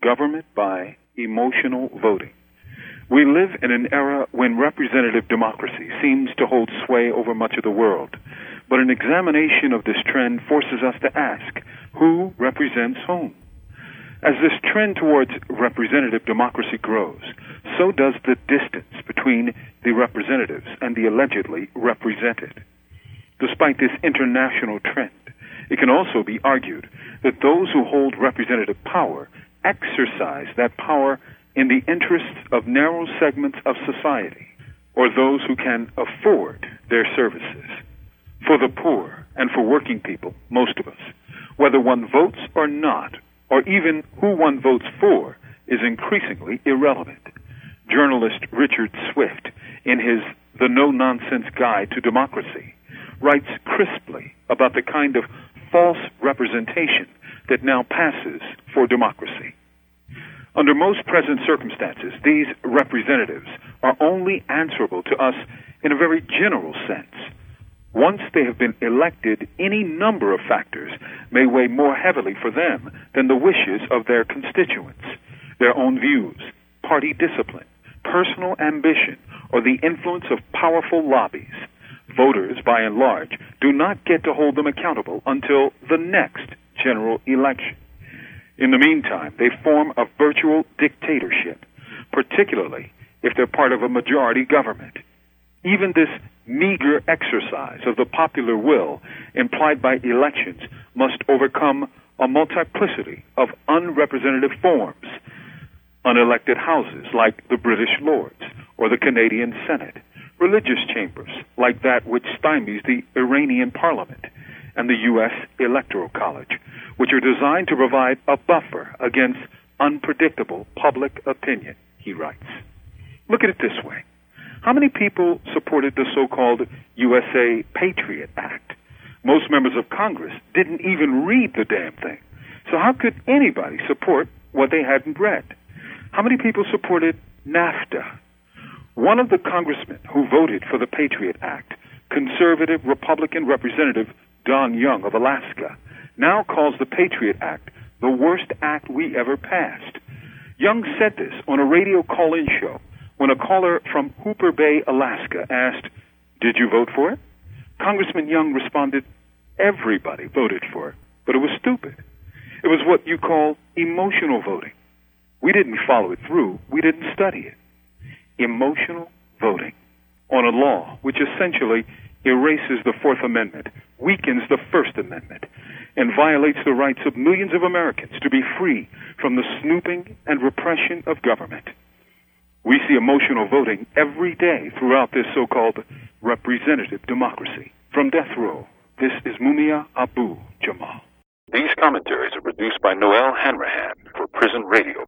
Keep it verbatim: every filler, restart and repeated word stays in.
government by emotional voting. We live in an era when representative democracy seems to hold sway over much of the world, but an examination of this trend forces us to ask, who represents whom? As this trend towards representative democracy grows, so does the distance between the representatives and the allegedly represented. Despite this international trend, it can also be argued that those who hold representative power exercise that power in the interests of narrow segments of society, or those who can afford their services. For the poor and for working people, most of us, whether one votes or not, or even who one votes for, is increasingly irrelevant. Journalist Richard Swift, in his The No-Nonsense Guide to Democracy, writes crisply about the kind of false representation that now passes for democracy. Under most present circumstances, these representatives are only answerable to us in a very general sense. Once they have been elected, any number of factors may weigh more heavily for them than the wishes of their constituents, their own views, party discipline, personal ambition, or the influence of powerful lobbies. Voters, by and large, do not get to hold them accountable until the next general election. In the meantime, they form a virtual dictatorship, particularly if they're part of a majority government. Even this meager exercise of the popular will implied by elections must overcome a multiplicity of unrepresentative forms. Unelected houses like the British Lords or the Canadian Senate, religious chambers like that which stymies the Iranian Parliament, and the U S Electoral College, which are designed to provide a buffer against unpredictable public opinion, he writes. Look at it this way. How many people supported the so-called U S A Patriot Act? Most members of Congress didn't even read the damn thing. So how could anybody support what they hadn't read? How many people supported NAFTA? One of the congressmen who voted for the Patriot Act, conservative Republican Representative Don Young of Alaska, now calls the Patriot Act the worst act we ever passed. Young said this on a radio call-in show when a caller from Hooper Bay, Alaska asked, "Did you vote for it?" Congressman Young responded, "Everybody voted for it, but it was stupid. It was what you call emotional voting. We didn't follow it through. We didn't study it." Emotional voting on a law which essentially erases the Fourth Amendment, weakens the First Amendment, and violates the rights of millions of Americans to be free from the snooping and repression of government. We see emotional voting every day throughout this so-called representative democracy. From Death Row, this is Mumia Abu Jamal. These commentaries are produced by Noel Hanrahan for Prison Radio